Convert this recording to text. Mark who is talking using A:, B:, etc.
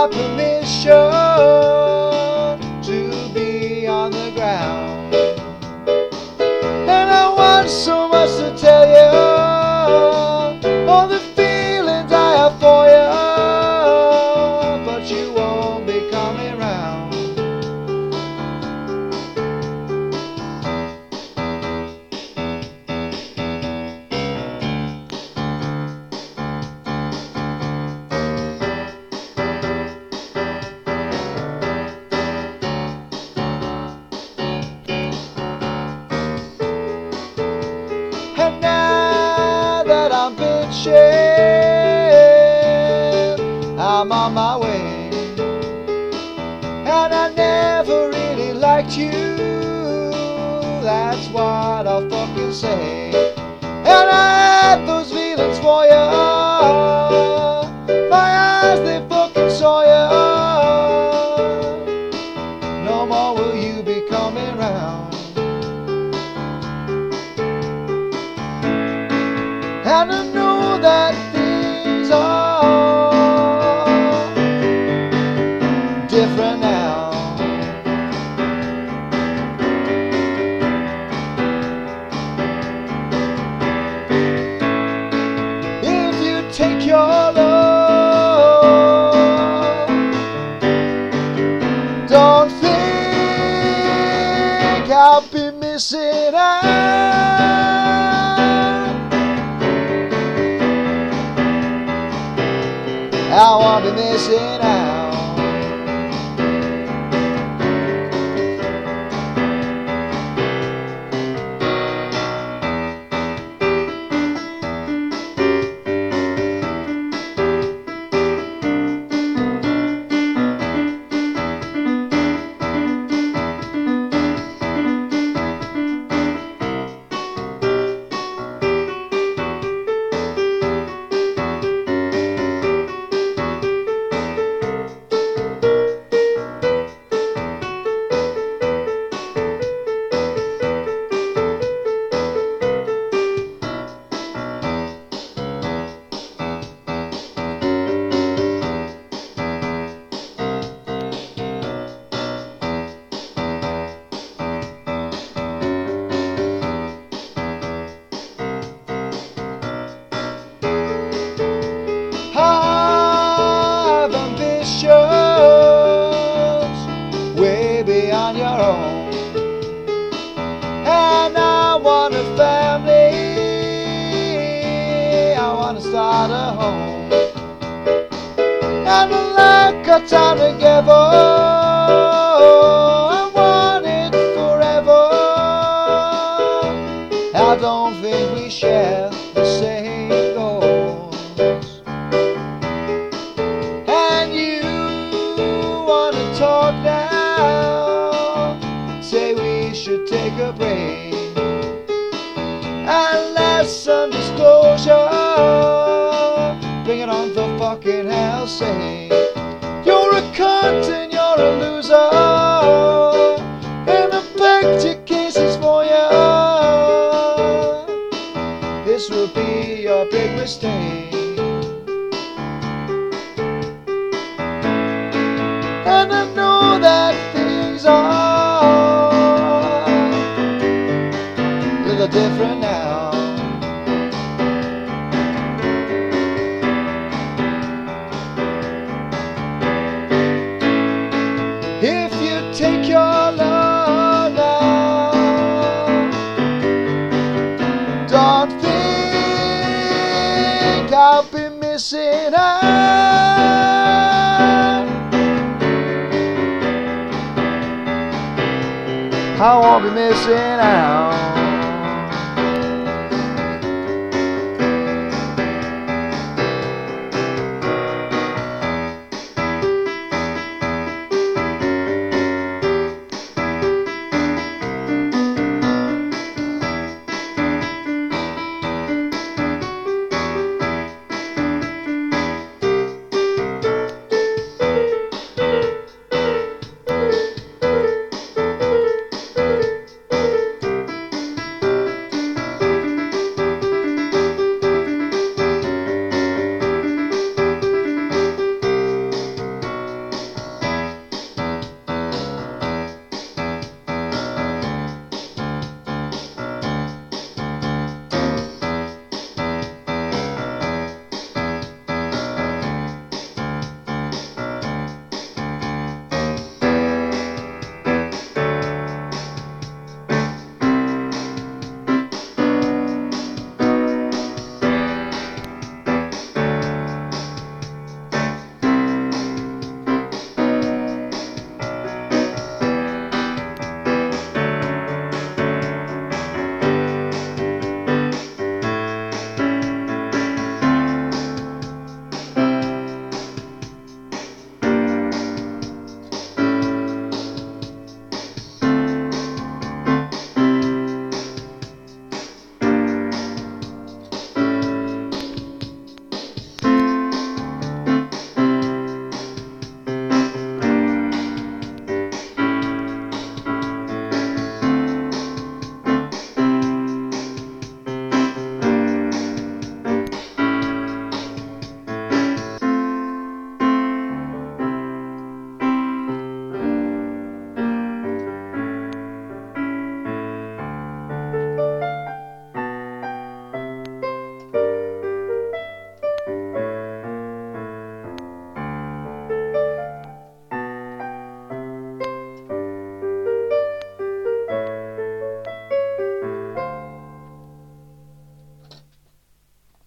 A: have permission to be on the ground. And I want so much to tell you, all the feelings I have for you, but you won't be coming round. And now that I'm bitching, I'm on my way. And I never really liked you, that's what I'll fucking say. And I had those feelings for you, my eyes they fucking saw you. No more will you be coming round. And I know that things are different now. If you take your love, don't think I'll be missing out. I won't be missing out. Have ambitions way beyond your own, and I want a family, I want to start a home, and I like our time together, I want it forever. I don't think we share the same goals. And you wanna talk now, say we should take a break, and let's some disclosure, bring it on for fucking hell's sake. You're a cunt and you're a loser, and I begged your cases for you. This will be your big mistake. And I know that things are a little different now. If you take your love now, don't think I'll be missing out. I won't be missing out.